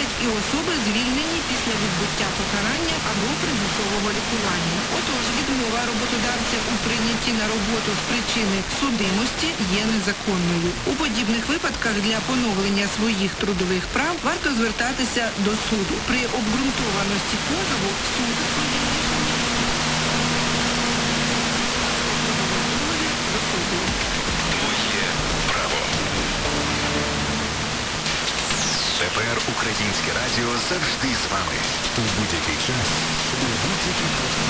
залишать і особи, звільнені після відбуття покарання або примусового лікування. Отож, відмова роботодавця у прийнятті на роботу з причини судимості є незаконною. У подібних випадках для поновлення своїх трудових прав варто звертатися до суду. При обґрунтованості позову суд своє Твоє право. Тепер Українське радіо завжди з вами. У будь-який час, у будь-який час.